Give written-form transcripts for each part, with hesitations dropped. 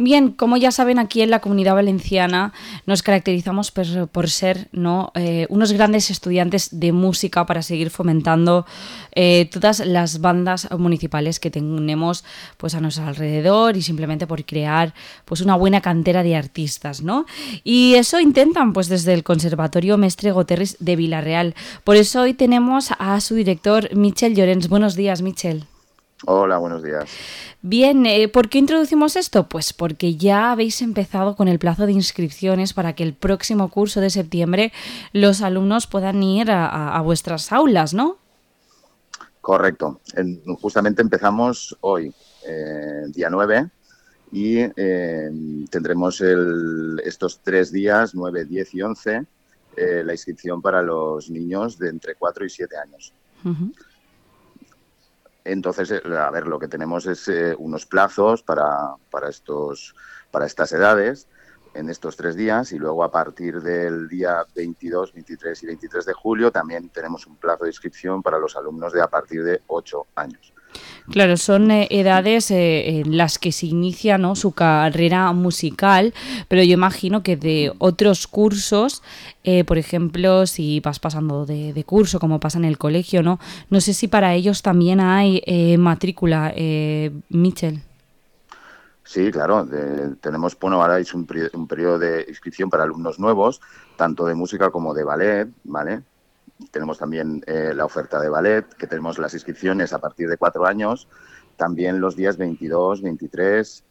Bien, como ya saben, aquí en la Comunidad Valenciana nos caracterizamos por ser, ¿no? Unos grandes estudiantes de música para seguir fomentando todas las bandas municipales que tenemos pues a nuestro alrededor y simplemente por crear pues una buena cantera de artistas, ¿no? Y eso intentan pues desde el Conservatorio Mestre Goterris de Vila-real. Por eso hoy tenemos a su director, Michel Llorens. Buenos días, Michel. Hola, buenos días. Bien, ¿por qué introducimos esto? Pues porque ya habéis empezado con el plazo de inscripciones para que el próximo curso de septiembre los alumnos puedan ir a vuestras aulas, ¿no? Correcto. Justamente empezamos hoy, día 9, y tendremos estos 3 días, 9, 10 y 11, la inscripción para los niños de entre 4 y 7 años. Uh-huh. Entonces, a ver, lo que tenemos es unos plazos para estas edades en estos 3 días, y luego a partir del día 22, 23 y 23 de julio también tenemos un plazo de inscripción para los alumnos de a partir de 8 años. Claro, son edades en las que se inicia, ¿no?, su carrera musical, pero yo imagino que de otros cursos, por ejemplo, si vas pasando de curso, como pasa en el colegio, ¿no? No sé si para ellos también hay matrícula, Michel. Sí, claro, tenemos, bueno, ahora es un periodo de inscripción para alumnos nuevos, tanto de música como de ballet, ¿vale? Tenemos también la oferta de ballet, que tenemos las inscripciones a partir de 4 años, también los días 22, 23,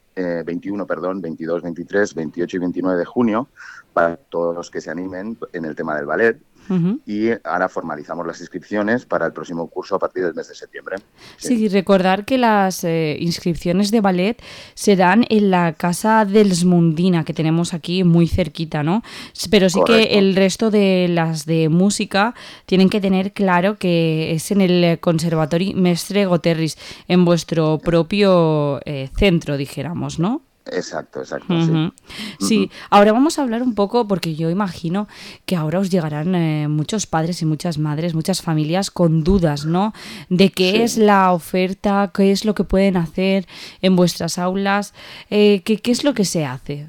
21, perdón, 22, 23, 28 y 29 de junio, para todos los que se animen en el tema del ballet. Uh-huh. Y ahora formalizamos las inscripciones para el próximo curso a partir del mes de septiembre. Sí, recordar que las inscripciones de ballet serán en la Casa dels Mundina, que tenemos aquí muy cerquita, ¿no? Pero sí Correcto. que el resto de las de música tienen que tener claro que es en el Conservatorio Mestre Goterris, en vuestro propio centro, dijéramos, ¿no? Exacto, Uh-huh. sí. Sí, ahora vamos a hablar un poco, porque yo imagino que ahora os llegarán muchos padres y muchas madres, muchas familias con dudas, ¿no? De qué es la oferta, qué es lo que pueden hacer en vuestras aulas, qué es lo que se hace.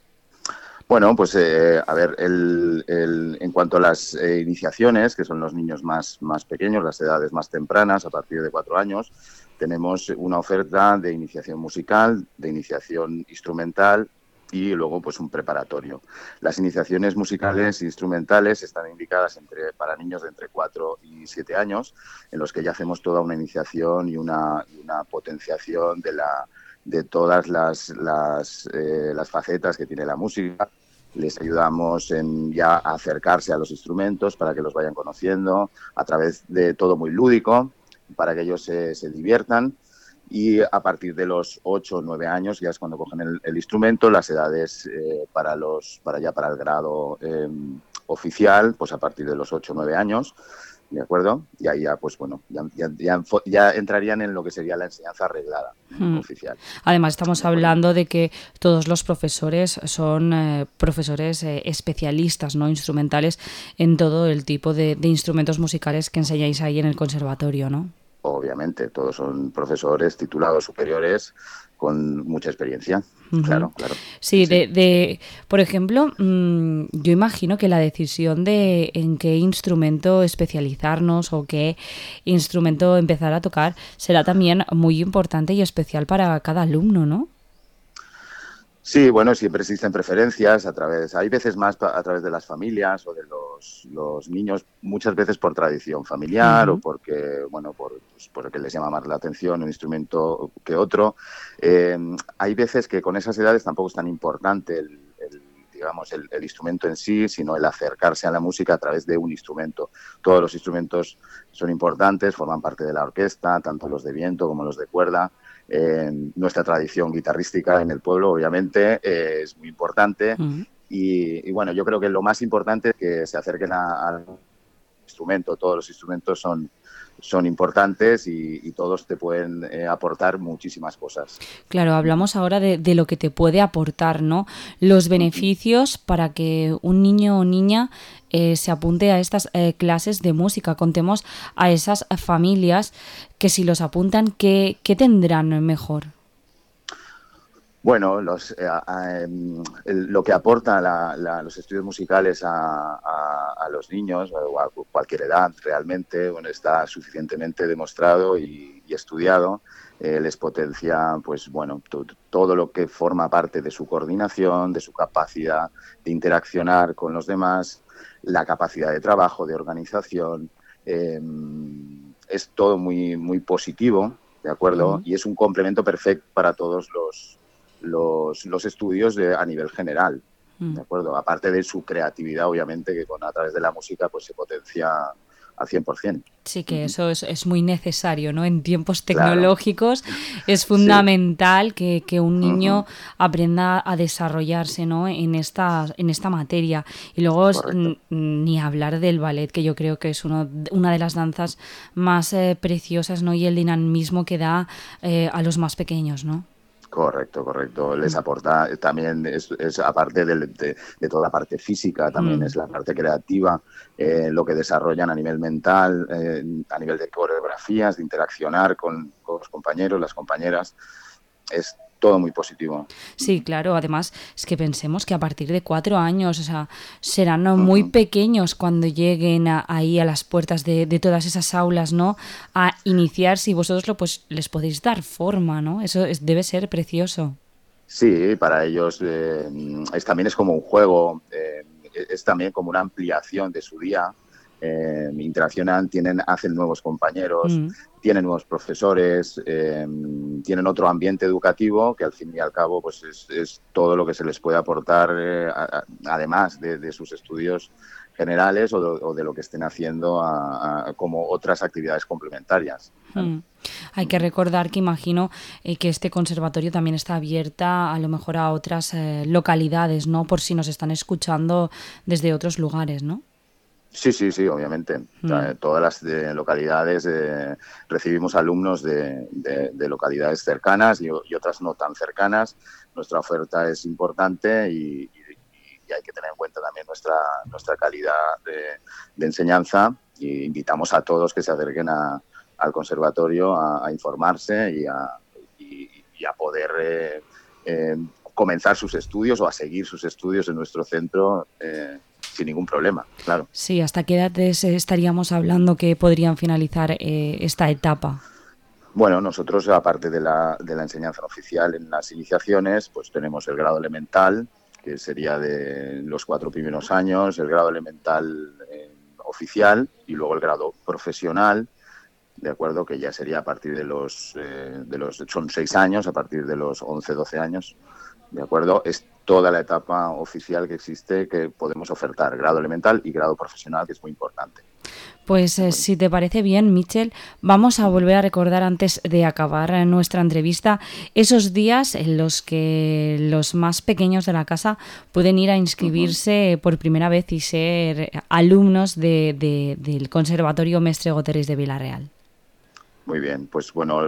Bueno, pues a ver, en cuanto a las iniciaciones, que son los niños más pequeños, las edades más tempranas, a partir de 4 años, tenemos una oferta de iniciación musical, de iniciación instrumental y luego pues un preparatorio. Las iniciaciones musicales e instrumentales están indicadas para niños de entre 4 y 7 años, en los que ya hacemos toda una iniciación y una potenciación de todas las facetas que tiene la música. Les ayudamos en ya a acercarse a los instrumentos para que los vayan conociendo a través de todo muy lúdico, para que ellos se diviertan. Y a partir de los 8 o 9 años ya es cuando cogen el instrumento. Las edades para el grado oficial, pues a partir de los 8 o 9 años, ¿de acuerdo? Y ahí ya, pues bueno, ya entrarían en lo que sería la enseñanza arreglada, oficial. Además, estamos hablando de que todos los profesores son profesores especialistas, ¿no?, instrumentales en todo el tipo de instrumentos musicales que enseñáis ahí en el conservatorio, ¿no? Obviamente, todos son profesores titulados superiores con mucha experiencia. Uh-huh. Claro. Sí, por ejemplo, yo imagino que la decisión de en qué instrumento especializarnos o qué instrumento empezar a tocar será también muy importante y especial para cada alumno, ¿no? Sí, bueno, siempre existen preferencias hay veces más a través de las familias o de los niños, muchas veces por tradición familiar. Uh-huh. O porque, bueno, porque les llama más la atención un instrumento que otro. Hay veces que con esas edades tampoco es tan importante el instrumento en sí, sino el acercarse a la música a través de un instrumento. Todos los instrumentos son importantes, forman parte de la orquesta, tanto los de viento como los de cuerda. Nuestra tradición guitarrística en el pueblo, obviamente, es muy importante. Uh-huh. Y bueno, yo creo que lo más importante es que se acerquen al instrumento. Todos los instrumentos son importantes y todos te pueden aportar muchísimas cosas. Claro, hablamos ahora de lo que te puede aportar, ¿no? Los beneficios para que un niño o niña se apunte a estas clases de música. Contemos a esas familias que si los apuntan, ¿qué tendrán mejor? Bueno, lo que aporta los estudios musicales a los niños o a cualquier edad realmente, bueno, está suficientemente demostrado y estudiado. Les potencia, pues bueno, todo lo que forma parte de su coordinación, de su capacidad de interaccionar con los demás, la capacidad de trabajo, de organización. Es todo muy, muy positivo, ¿de acuerdo? Ujú. Y es un complemento perfecto para todos los estudios a nivel general, ¿de Mm. acuerdo? Aparte de su creatividad, obviamente, que a través de la música pues se potencia al 100%. Sí, que Uh-huh. eso es muy necesario, ¿no? En tiempos Claro, tecnológicos es sí. fundamental que un Uh-huh. niño aprenda a desarrollarse, ¿no? En esta materia. Y luego Correcto. ni hablar del ballet, que yo creo que es una de las danzas más preciosas, ¿no? Y el dinamismo que da a los más pequeños, ¿no? Correcto, correcto. Les Mm. aporta también, es aparte de toda la parte física, también Mm. es la parte creativa, lo que desarrollan a nivel mental, a nivel de coreografías, de interaccionar con los compañeros, las compañeras. Es todo muy positivo. Sí, claro. Además, es que pensemos que a partir de 4 años, o sea, serán muy Ujú. pequeños cuando lleguen ahí a las puertas de todas esas aulas, ¿no? A iniciarse y vosotros pues les podéis dar forma, ¿no? Eso debe ser precioso. Sí, para ellos también es como un juego, es también como una ampliación de su día. Interaccionan, hacen nuevos compañeros, Mm. tienen nuevos profesores, tienen otro ambiente educativo que al fin y al cabo pues es todo lo que se les puede aportar además de sus estudios generales o de lo que estén haciendo como otras actividades complementarias. Claro. Mm. Hay que recordar que imagino que este conservatorio también está abierta a lo mejor a otras localidades, ¿no? Por si nos están escuchando desde otros lugares, ¿no? Sí, sí, sí, obviamente. O Mm. sea, todas las localidades recibimos alumnos de localidades cercanas y otras no tan cercanas. Nuestra oferta es importante y hay que tener en cuenta también nuestra calidad de enseñanza. Y invitamos a todos que se acerquen al conservatorio a informarse y a poder eh, comenzar sus estudios o a seguir sus estudios en nuestro centro sin ningún problema, claro. Sí, ¿hasta qué edades estaríamos hablando que podrían finalizar esta etapa? Bueno, nosotros, aparte de la enseñanza oficial en las iniciaciones, pues tenemos el grado elemental, que sería de los 4 primeros años, el grado elemental oficial y luego el grado profesional, de acuerdo, que ya sería a partir son 6 años, a partir de los 11, 12 años, de acuerdo, es toda la etapa oficial que existe que podemos ofertar, grado elemental y grado profesional, que es muy importante. Pues ¿De acuerdo? si te parece bien, Michel, vamos a volver a recordar antes de acabar nuestra entrevista esos días en los que los más pequeños de la casa pueden ir a Uh-huh. inscribirse por primera vez y ser alumnos del Conservatorio Mestre Goteris de Villarreal. Muy bien, pues bueno,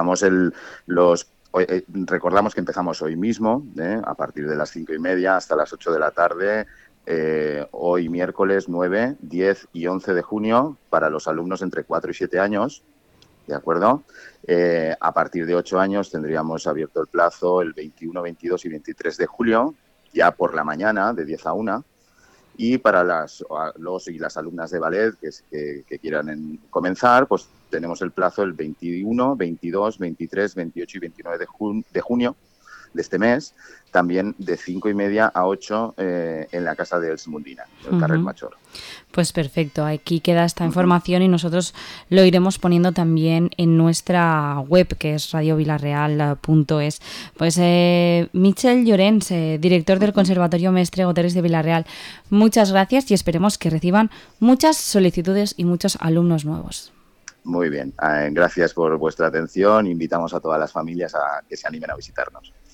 recordamos que empezamos hoy mismo, a partir de las 5:30 hasta las 8 de la tarde, hoy miércoles 9, 10 y 11 de junio para los alumnos entre 4 y 7 años, ¿de acuerdo? A partir de 8 años tendríamos abierto el plazo el 21, 22 y 23 de julio, ya por la mañana, de 10 a 1. Y para los y las alumnas de ballet que quieran comenzar, pues tenemos el plazo el 21, 22, 23, 28 y 29 de junio de este mes, también de 5:30 a 8 en la casa de Els Mundina, el Carrer Ujú. Major. Pues perfecto, aquí queda esta Uh-huh. información y nosotros lo iremos poniendo también en nuestra web que es radiovilarreal.es. Pues Michel Llorens, director del Uh-huh. Conservatorio Mestre Goteres de Villarreal, muchas gracias y esperemos que reciban muchas solicitudes y muchos alumnos nuevos. Muy bien, gracias por vuestra atención. Invitamos a todas las familias a que se animen a visitarnos.